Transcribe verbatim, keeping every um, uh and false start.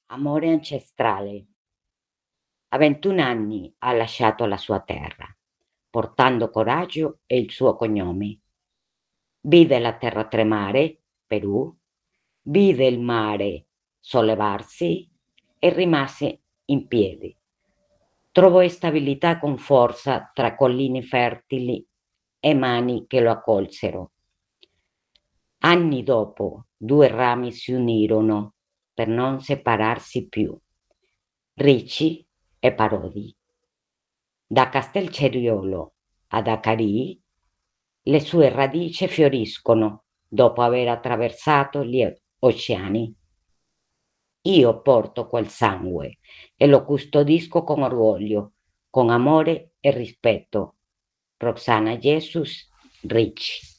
Amore ancestrale. A ventuno anni ha lasciato la sua terra, portando coraggio e il suo cognome. Vide la terra tremare, Perù, vide il mare sollevarsi e rimase in piedi. Trovò stabilità con forza tra colline fertili e mani che lo accolsero. Anni dopo, due rami si unirono per non separarsi più, Ricci e Parodi. Da Castelceriolo ad Acarì le sue radici fioriscono dopo aver attraversato gli oceani. Io porto quel sangue e lo custodisco con orgoglio, con amore e rispetto. Roxana Jesus Ricci.